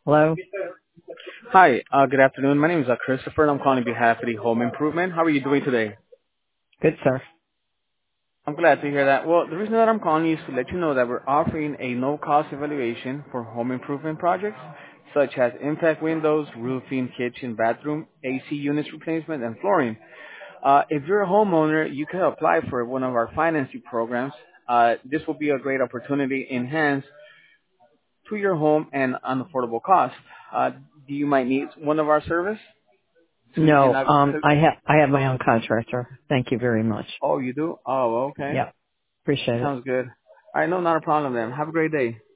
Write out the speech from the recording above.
Hello? Hi, good afternoon. My name is Christopher, and I'm calling on behalf of the Home Improvement. How are you doing today? Good, sir. I'm glad to hear that. Well, the reason that I'm calling you is to let you know that we're offering a no-cost evaluation for home improvement projects, such as impact windows, roofing, kitchen, bathroom, AC units replacement, and flooring. If you're a homeowner, you can apply for one of our financing programs. This will be a great opportunity enhanced to your home and an affordable cost. Do you might need one of our service so you can No, I have my own contractor. Thank you very much. Oh, you do? Oh, okay. Yep. Appreciate it. Sounds good. All right, no, not a problem then. Have a great day.